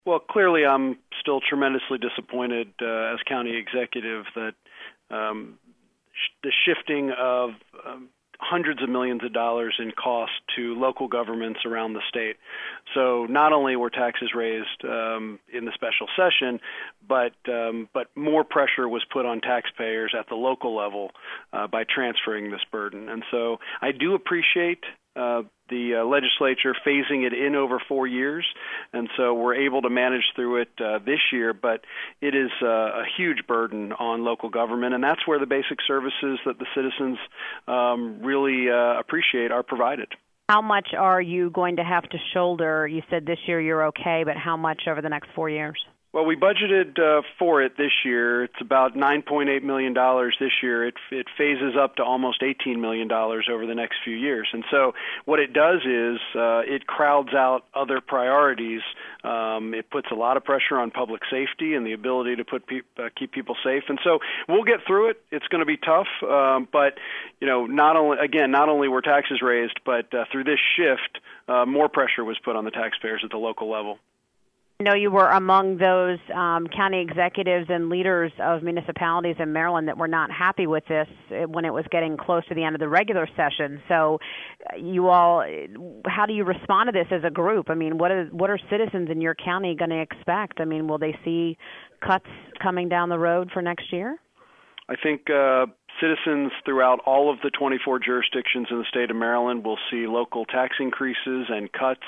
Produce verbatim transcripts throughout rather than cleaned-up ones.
Well, clearly I'm still tremendously disappointed uh, as county executive that um, sh- the shifting of um, hundreds of millions of dollars in cost to local governments around the state. So not only were taxes raised um, in the special session, but um, but more pressure was put on taxpayers at the local level uh, by transferring this burden. And so I do appreciate uh, the uh, legislature phasing it in over four years, and so we're able to manage through it uh, this year, but it is uh, a huge burden on local government, and that's where the basic services that the citizens um, really uh, appreciate are provided. How much are you going to have to shoulder? You said this year you're okay, but how much over the next four years? Well, we budgeted uh, for it this year. It's about nine point eight million dollars this year. It, it phases up to almost eighteen million dollars over the next few years. And so what it does is uh, it crowds out other priorities. Um, it puts a lot of pressure on public safety and the ability to put pe- uh, keep people safe. And so we'll get through it. It's going to be tough. Um, but, you know, not only again, not only were taxes raised, but uh, through this shift, uh, more pressure was put on the taxpayers at the local level. I know you were among those um, county executives and leaders of municipalities in Maryland that were not happy with this when it was getting close to the end of the regular session. So you all, how do you respond to this as a group? I mean, what are, what are citizens in your county going to expect? I mean, will they see cuts coming down the road for next year? I think uh, citizens throughout all of the twenty-four jurisdictions in the state of Maryland will see local tax increases and cuts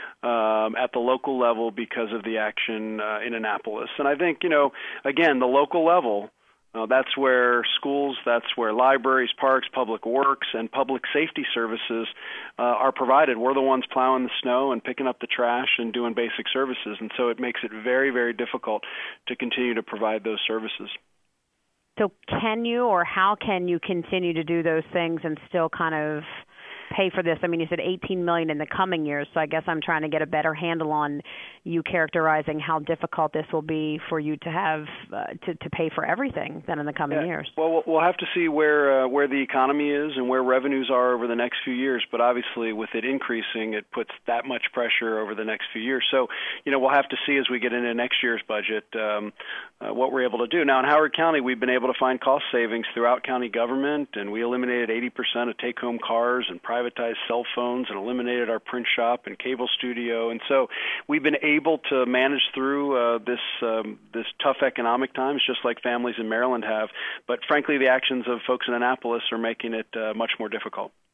um, at the local level because of the action uh, in Annapolis. And I think, you know, again, the local level, uh, that's where schools, that's where libraries, parks, public works, and public safety services uh, are provided. We're the ones plowing the snow and picking up the trash and doing basic services. And so it makes it very, very difficult to continue to provide those services. So can you or how can you continue to do those things and still kind of pay for this? I mean, you said eighteen million dollars in the coming years, so I guess I'm trying to get a better handle on you characterizing how difficult this will be for you to have uh, to, to pay for everything then in the coming yeah. years. Well, we'll have to see where uh, where the economy is and where revenues are over the next few years, but obviously with it increasing, it puts that much pressure over the next few years. So, you know, we'll have to see as we get into next year's budget um, uh, what we're able to do. Now, in Howard County, we've been able to find cost savings throughout county government, and we eliminated eighty percent of take-home cars and privatized cell phones and eliminated our print shop and cable studio. And so we've been able to manage through uh, this um, this tough economic times, just like families in Maryland have. But frankly, the actions of folks in Annapolis are making it uh, much more difficult.